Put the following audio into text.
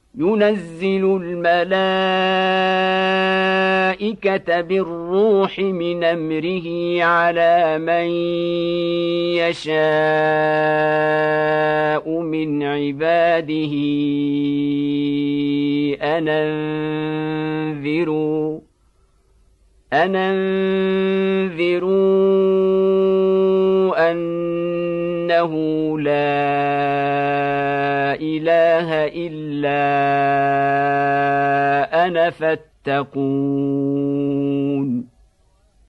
ينزل الملائكة بالروح من أمره على من يشاء من عباده أن أنذروا أنه لا إله إلا أنا فاتقون